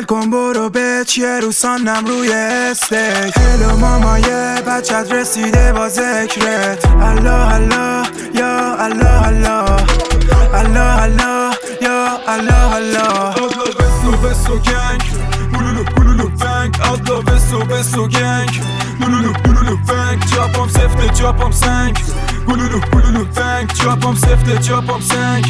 کن برو به چیه رو سانم روی استیج. هلو مامای بچت رسیده با ذکرت. الله الله یا الله الله، الله الله یا الله الله. Beso gang, bululu bang. Allah beso gang, bululu bang. Çapam sefte çapam sank, bululu bang. Çapam sefte çapam sank.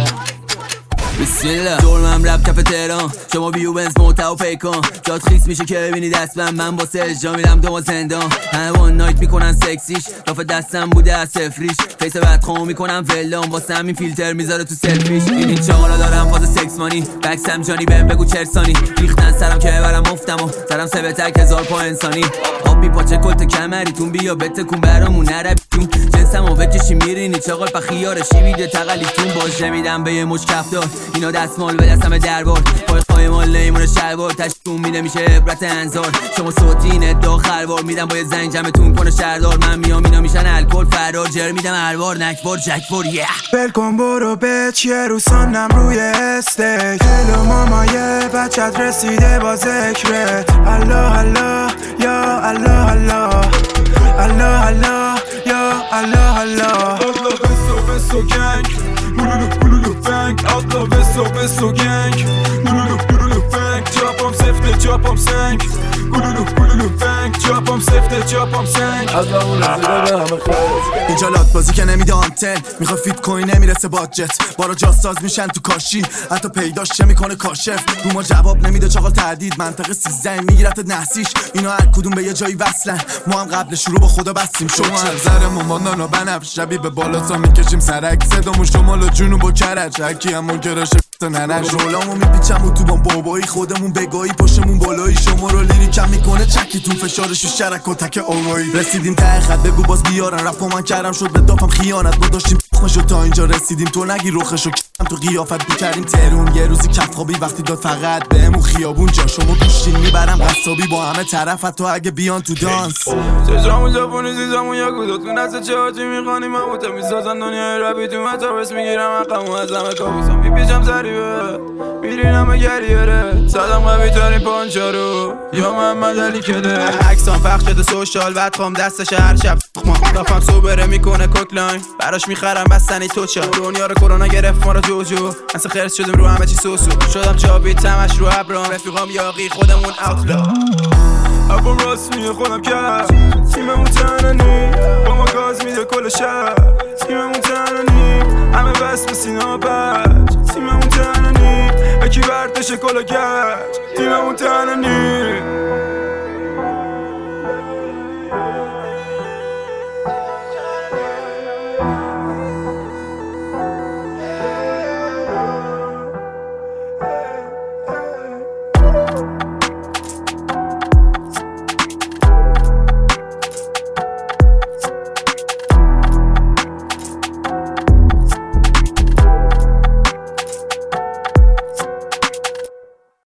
بسیلا دورمم رب کف تهران، شما بیو بنز موتا و پیکان. جات خیس میشه که ببینی دستم، من با سجا میرم دو زندان. همه وان نایت میکنن سکسیش، لاف دستم بوده از سفریش. فیس بدخواه میکنم ولان، واسه همین فیلتر میذاره تو سلفیش. این چاقالا دارم فاز سکس مانی، بکسم جانی بهم بگو چرسانی. ریختن سرم که برم مفتم و سرم سبتک 1000 پا انسانی. آبی پاچه کلت کمریتون بیا بتکون برامون نربیتون. جنسم و بکشی میرینی چاقال پا خیارشی ویده تقلیتون. باشه میدم به یه مچ کفتار، اینا دستمال به دستم دربار. پای مال لیمون شلوار تشتون می نمیشه عبرت انظار. شما صوتین داخل بار میدم با یه زنگ جمعتون کنه شهردار. من میام اینا میشن الکل فرار. جر میدم الوار نکبار جکبار ول کن برو به چیه رو سانم روی استیج. هلو مامای بچت رسیده با ذکرت. الله الله یا الله الله، الله الله یا الله الله. Allah beso gang, bululu bang. Allah beso gang, bululu bang. Çapam sefte çapam sank, bululu bang. Çapam sefte çapam sank. اینجا لات بازی که نمیده آنتن، میخوای فیت کوین نمیرسه باجت. بارا جاساز میشن تو کاشی، حتی پیداش چه میکنه کاشف. رو ما جواب نمیده چاقال تردید، منطقه 13 میگیرت نحسیش. اینا هر کدوم به یه جایی وصلن، ما هم قبل شروع با خدا بستیم. شما نظرمون با نانا بنفش شبیه به بالا تا میکشیم سرک. صدامون شمال و جنوب و کرج، هرکی همون کراشه ننش. رولامو میپیچم و تو بام بابایی، خودمون بگایی پشمون بالایی. شما رو لیریکم میکنه چکیتون، فشارشو شرک و تک آوایی. رسیدیم ته خط بگو باز بیارن، رپا من کردم شد به دافم خیانت. ما داشتیم خوشو تا اینجا رسیدیم، تو نگی روخشو کردم تو قیافت میکردیم ترون. یه روزی کف خوابی وقتی داد فقط بهمون خیابون جا. شما گوشتین میبرم قصابی با همه طرفت تو اگه بیان تو دانس. چشامون ژاپنی زیزامون یا گودتون از چهارچی میخوانی مموته میسازن دنیای ربی تو متاورس. میگیرم حقمو از همه کابوسم میپیچم سریبه میرینم گریره. صدم قوی ترین پانچارو یا محمد علی کده. عکسام پخش شده سوشال بعد خوام دستش هر شب دافم صبره میکنه کوکلاین. براش میخرم بستنی توچا. دنیا رو کرونا گرفت ما رو جوجو، اصلا خرس شدیم رو همه چی سوسو. شدم جاوید تمش رو ابرام، رفیقام یاقی خودمون اوتلا. ابم راست میگه خودم کرد، تیممون تننی با ما گاز میده کل شهر. تیممون تننی همه بس به سینا بج. تیممون تننی اکی بردش کل گرد. تیممون تننی